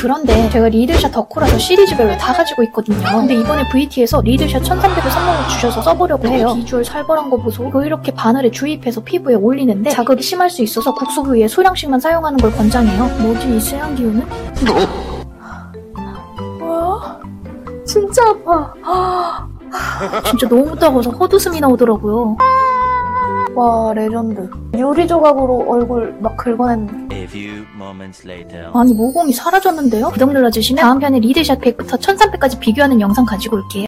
그런데 제가 리들샷 덕후라서 시리즈별로 다 가지고 있거든요. 근데 이번에 VT에서 리들샷 1300을 선물로 주셔서 써보려고 해요. 비주얼 살벌한 거 보소. 이거 이렇게 바늘에 주입해서 피부에 올리는데 자극이 심할 수 있어서 국수 부위에 소량씩만 사용하는 걸 권장해요. 뭐지 이 쎄한 기운은? 와 진짜 아파. 진짜 너무 따가워서 헛웃음이 나오더라고요. 와 레전드. 유리 조각으로 얼굴 막 긁어냈는데 아니 모공이 사라졌는데요? 구독 눌러주시면 다음 편에 리들샷 100부터 1300까지 비교하는 영상 가지고 올게요.